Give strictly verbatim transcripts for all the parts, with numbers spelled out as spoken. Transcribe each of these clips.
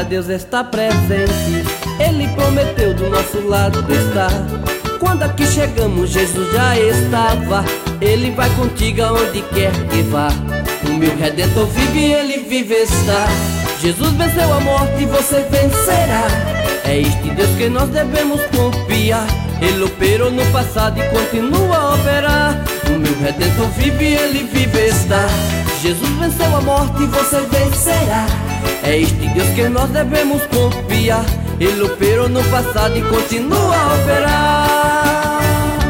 Deus está presente. Ele prometeu do nosso lado estar. Quando aqui chegamos, Jesus já estava. Ele vai contigo aonde quer que vá. O meu Redentor vive, Ele vive está. Jesus venceu a morte e você vencerá. É este Deus que nós devemos confiar. Ele operou no passado e continua a operar. O meu Redentor vive, Ele vive está. Jesus venceu a morte e você vencerá. É este Deus que nós devemos confiar. Ele operou no passado e continua a operar.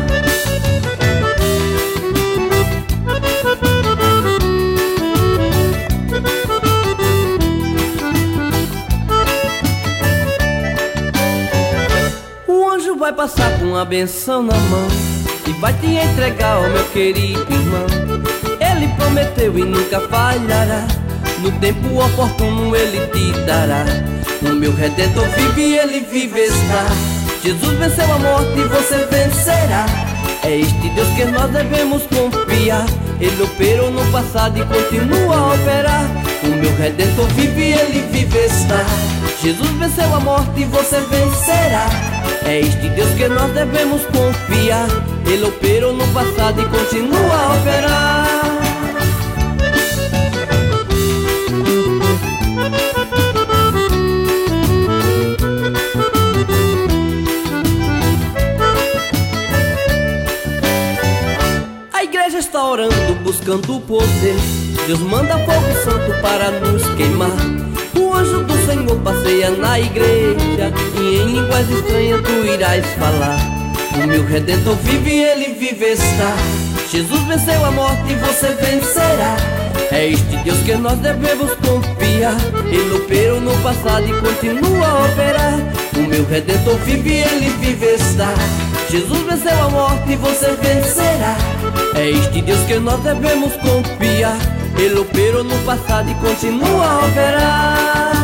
O anjo vai passar com a benção na mão e vai te entregar, ó meu querido irmão. Ele prometeu e nunca falhará. No tempo oportuno Ele te dará. O meu Redentor vive, Ele vive está. Jesus venceu a morte e você vencerá. É este Deus que nós devemos confiar. Ele operou no passado e continua a operar. O meu Redentor vive, Ele vive está. Jesus venceu a morte e você vencerá. É este Deus que nós devemos confiar. Ele operou no passado e continua a operar. A igreja está orando, buscando o poder. Deus manda fogo santo para nos queimar. O anjo do Senhor passeia na igreja e em línguas estranhas tu irás falar. O meu Redentor vive, Ele vive está. Jesus venceu a morte e você vencerá. É este Deus que nós devemos confiar. Ele operou no passado e continua a operar. O meu Redentor vive, Ele vive está. Jesus venceu a morte e você vencerá. É este Deus que nós devemos confiar. Ele operou no passado e continua a operar.